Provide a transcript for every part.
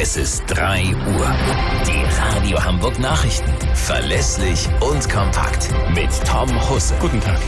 Es ist 3 Uhr. Die Radio Hamburg Nachrichten. Verlässlich und kompakt. Mit Tom Husse. Guten Tag.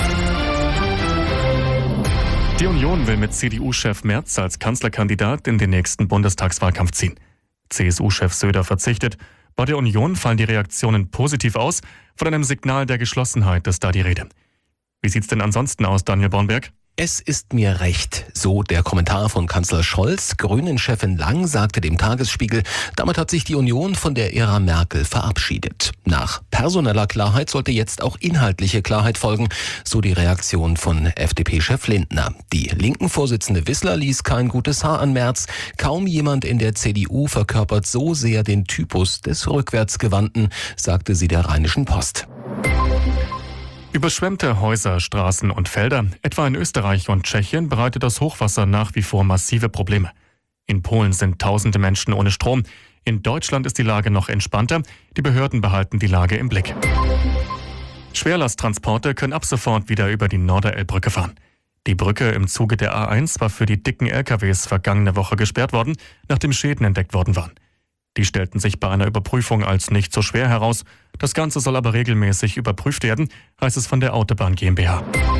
Die Union will mit CDU-Chef Merz als Kanzlerkandidat in den nächsten Bundestagswahlkampf ziehen. CSU-Chef Söder verzichtet. Bei der Union fallen die Reaktionen positiv aus. Von einem Signal der Geschlossenheit ist da die Rede. Wie sieht's denn ansonsten aus, Daniel Bornberg? Es ist mir recht, so der Kommentar von Kanzler Scholz. Grünen-Chefin Lang sagte dem Tagesspiegel, damit hat sich die Union von der Ära Merkel verabschiedet. Nach personeller Klarheit sollte jetzt auch inhaltliche Klarheit folgen, so die Reaktion von FDP-Chef Lindner. Die Linken-Vorsitzende Wissler ließ kein gutes Haar an Merz. Kaum jemand in der CDU verkörpert so sehr den Typus des Rückwärtsgewandten, sagte sie der Rheinischen Post. Überschwemmte Häuser, Straßen und Felder, etwa in Österreich und Tschechien, bereitet das Hochwasser nach wie vor massive Probleme. In Polen sind tausende Menschen ohne Strom. In Deutschland ist die Lage noch entspannter. Die Behörden behalten die Lage im Blick. Schwerlasttransporte können ab sofort wieder über die Norderelbbrücke fahren. Die Brücke im Zuge der A1 war für die dicken LKWs vergangene Woche gesperrt worden, nachdem Schäden entdeckt worden waren. Die stellten sich bei einer Überprüfung als nicht so schwer heraus. Das Ganze soll aber regelmäßig überprüft werden, heißt es von der Autobahn GmbH.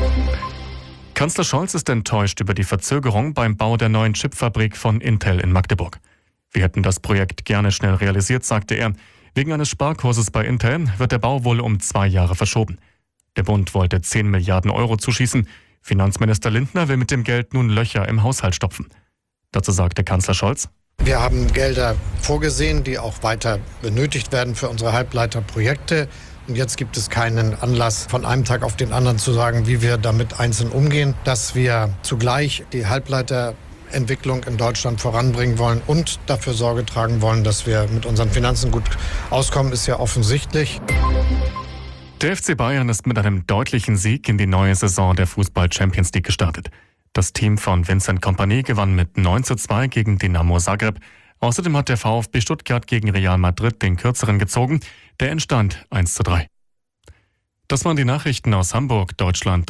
Kanzler Scholz ist enttäuscht über die Verzögerung beim Bau der neuen Chipfabrik von Intel in Magdeburg. Wir hätten das Projekt gerne schnell realisiert, sagte er. Wegen eines Sparkurses bei Intel wird der Bau wohl um 2 Jahre verschoben. Der Bund wollte 10 Milliarden Euro zuschießen. Finanzminister Lindner will mit dem Geld nun Löcher im Haushalt stopfen. Dazu sagte Kanzler Scholz: Wir haben Gelder vorgesehen, die auch weiter benötigt werden für unsere Halbleiterprojekte. Und jetzt gibt es keinen Anlass, von einem Tag auf den anderen zu sagen, wie wir damit einzeln umgehen. Dass wir zugleich die Halbleiterentwicklung in Deutschland voranbringen wollen und dafür Sorge tragen wollen, dass wir mit unseren Finanzen gut auskommen, ist ja offensichtlich. Der FC Bayern ist mit einem deutlichen Sieg in die neue Saison der Fußball-Champions League gestartet. Das Team von Vincent Kompany gewann mit 9:2 gegen Dinamo Zagreb. Außerdem hat der VfB Stuttgart gegen Real Madrid den Kürzeren gezogen. Der Endstand 1:3. Das waren die Nachrichten aus Hamburg, Deutschland